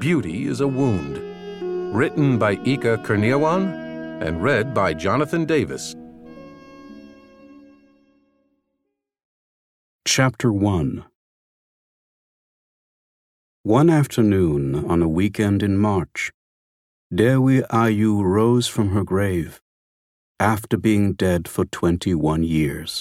Beauty is a Wound. Written by Ika Kurniawan and read by Jonathan Davis. Chapter 1. One afternoon on a weekend in March, Dewi Ayu rose from her grave after being dead for 21 years.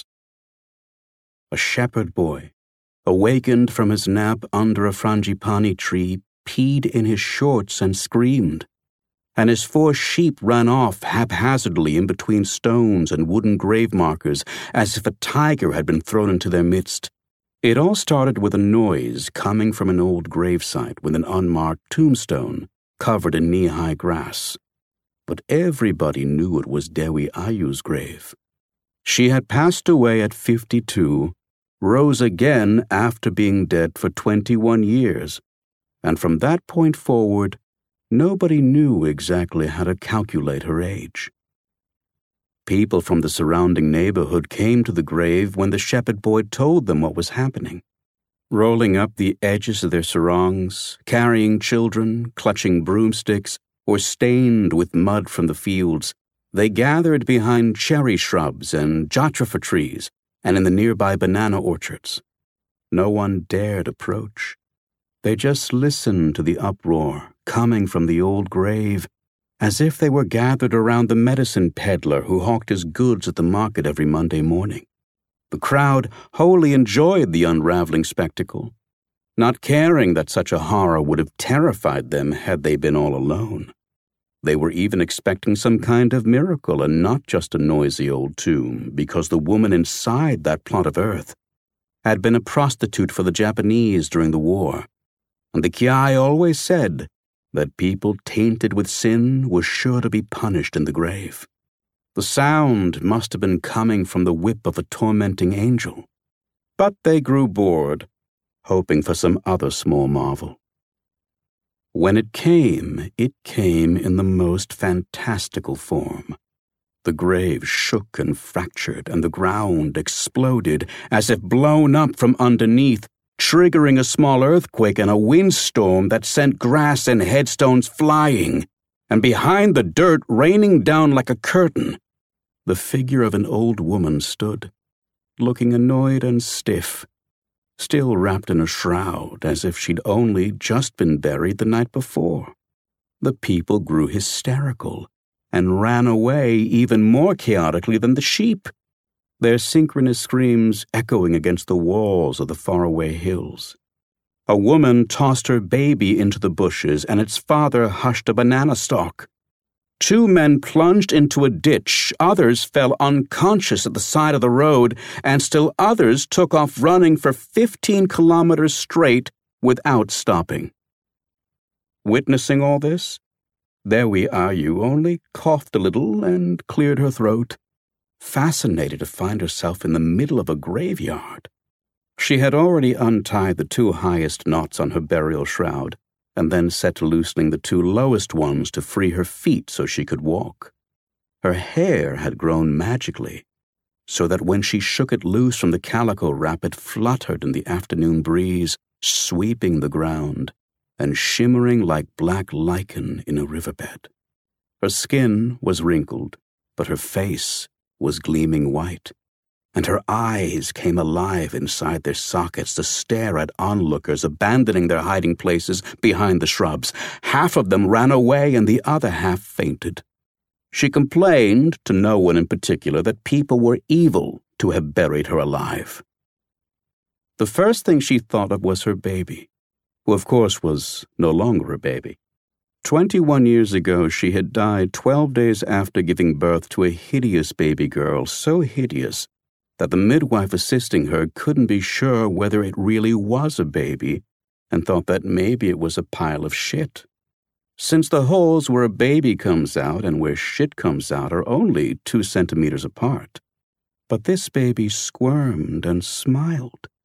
A shepherd boy, awakened from his nap under a frangipani tree, peed in his shorts and screamed, and his 4 sheep ran off haphazardly in between stones and wooden grave markers as if a tiger had been thrown into their midst. It all started with a noise coming from an old gravesite with an unmarked tombstone covered in knee-high grass. But everybody knew it was Dewi Ayu's grave. She had passed away at 52, rose again after being dead for 21 years, and from that point forward, nobody knew exactly how to calculate her age. People from the surrounding neighborhood came to the grave when the shepherd boy told them what was happening. Rolling up the edges of their sarongs, carrying children, clutching broomsticks, or stained with mud from the fields, they gathered behind cherry shrubs and jatropha trees and in the nearby banana orchards. No one dared approach. They just listened to the uproar coming from the old grave, as if they were gathered around the medicine peddler who hawked his goods at the market every Monday morning. The crowd wholly enjoyed the unraveling spectacle, not caring that such a horror would have terrified them had they been all alone. They were even expecting some kind of miracle and not just a noisy old tomb, because the woman inside that plot of earth had been a prostitute for the Japanese during the war, and the Kiai always said that people tainted with sin were sure to be punished in the grave. The sound must have been coming from the whip of a tormenting angel, but they grew bored, hoping for some other small marvel. When it came in the most fantastical form. The grave shook and fractured, and the ground exploded as if blown up from underneath, triggering a small earthquake and a windstorm that sent grass and headstones flying, and behind the dirt raining down like a curtain, the figure of an old woman stood, looking annoyed and stiff, still wrapped in a shroud as if she'd only just been buried the night before. The people grew hysterical and ran away even more chaotically than the sheep, their synchronous screams echoing against the walls of the faraway hills. A woman tossed her baby into the bushes, and its father hushed a banana stalk. 2 men plunged into a ditch, others fell unconscious at the side of the road, and still others took off running for 15 kilometers straight without stopping. Witnessing all this, Dewi Ayu only coughed a little and cleared her throat, fascinated to find herself in the middle of a graveyard. She had already untied the 2 highest knots on her burial shroud, and then set to loosening the 2 lowest ones to free her feet so she could walk. Her hair had grown magically, so that when she shook it loose from the calico wrap, it fluttered in the afternoon breeze, sweeping the ground and shimmering like black lichen in a riverbed. Her skin was wrinkled, but her face was gleaming white, and her eyes came alive inside their sockets to stare at onlookers abandoning their hiding places behind the shrubs. Half of them ran away and the other half fainted. She complained to no one in particular that people were evil to have buried her alive. The first thing she thought of was her baby, who of course was no longer a baby. 21 years ago, she had died 12 days after giving birth to a hideous baby girl, so hideous that the midwife assisting her couldn't be sure whether it really was a baby and thought that maybe it was a pile of shit. Since the holes where a baby comes out and where shit comes out are only 2 centimeters apart. But this baby squirmed and smiled,